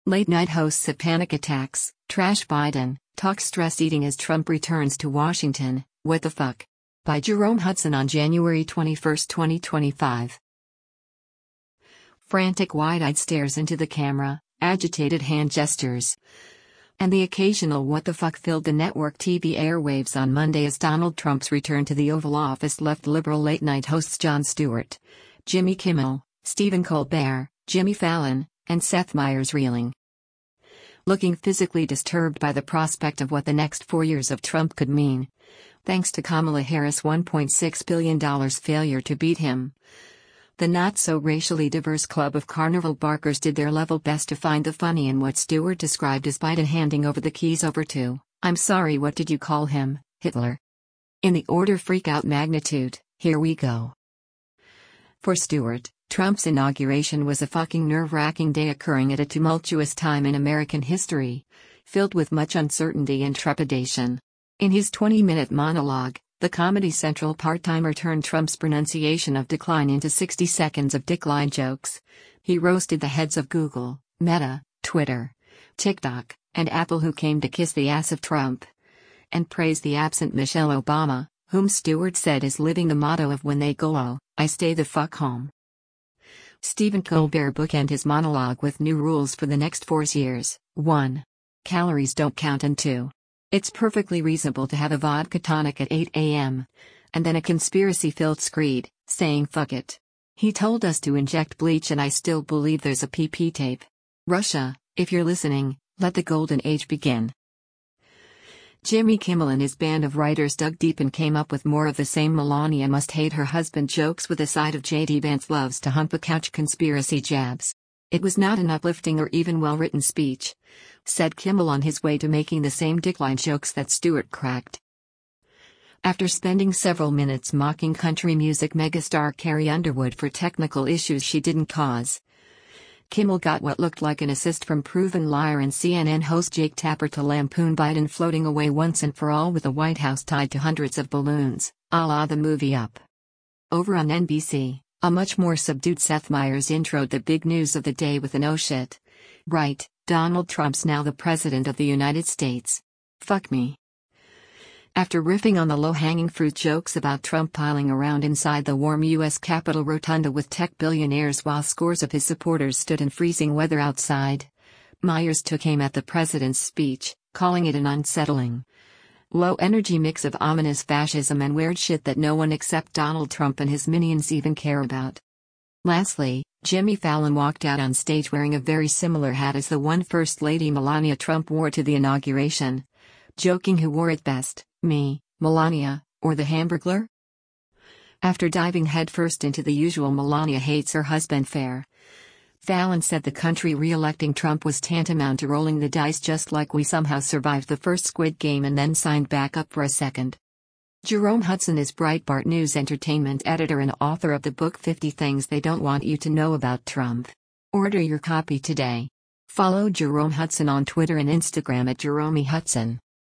Late night hosts at panic attacks, trash Biden, talk stress eating as Trump returns to Washington, what the fuck? By Jerome Hudson on January 21, 2025. Frantic wide-eyed stares into the camera, agitated hand gestures, and the occasional what the fuck filled the network TV airwaves on Monday as Donald Trump's return to the Oval Office left liberal late-night hosts Jon Stewart, Jimmy Kimmel, Stephen Colbert, Jimmy Fallon, and Seth Meyers reeling. Looking physically disturbed by the prospect of what the next 4 years of Trump could mean, thanks to Kamala Harris' $1.6 billion failure to beat him. The not-so-racially diverse club of carnival barkers did their level best to find the funny in what Stewart described as Biden handing over the keys over to, I'm sorry what did you call him, Hitler? In the order freak-out magnitude, here we go. For Stewart, Trump's inauguration was a fucking nerve-wracking day occurring at a tumultuous time in American history, filled with much uncertainty and trepidation. In his 20-minute monologue, the Comedy Central part-timer turned Trump's pronunciation of decline into 60 seconds of dickline jokes. He roasted the heads of Google, Meta, Twitter, TikTok, and Apple who came to kiss the ass of Trump, and praised the absent Michelle Obama, whom Stewart said is living the motto of when they go oh, I stay the fuck home. Stephen Colbert bookended his monologue with new rules for the next 4 years. 1. Calories don't count, and 2. It's perfectly reasonable to have a vodka tonic at 8 a.m. and then a conspiracy-filled screed, saying fuck it. He told us to inject bleach, and I still believe there's a PP tape. Russia, if you're listening, let the golden age begin. Jimmy Kimmel and his band of writers dug deep and came up with more of the same Melania must hate her husband jokes with a side of J.D. Vance loves to hump a couch conspiracy jabs. It was not an uplifting or even well-written speech, said Kimmel on his way to making the same dickline jokes that Stewart cracked. After spending several minutes mocking country music megastar Carrie Underwood for technical issues she didn't cause, Kimmel got what looked like an assist from proven liar and CNN host Jake Tapper to lampoon Biden floating away once and for all with the White House tied to hundreds of balloons, a la the movie Up. Over on NBC, a much more subdued Seth Meyers introed the big news of the day with an oh shit. Right, Donald Trump's now the President of the United States. Fuck me. After riffing on the low-hanging fruit jokes about Trump piling around inside the warm U.S. Capitol rotunda with tech billionaires while scores of his supporters stood in freezing weather outside, Meyers took aim at the president's speech, calling it an unsettling, low-energy mix of ominous fascism and weird shit that no one except Donald Trump and his minions even care about. Lastly, Jimmy Fallon walked out on stage wearing a very similar hat as the one First Lady Melania Trump wore to the inauguration, joking who wore it best, me, Melania, or the Hamburglar? After diving headfirst into the usual Melania hates her husband fare, Fallon said the country re-electing Trump was tantamount to rolling the dice, just like we somehow survived the first Squid Game and then signed back up for a second. Jerome Hudson is Breitbart News entertainment editor and author of the book 50 Things They Don't Want You to Know About Trump. Order your copy today. Follow Jerome Hudson on Twitter and Instagram at Jerome Hudson.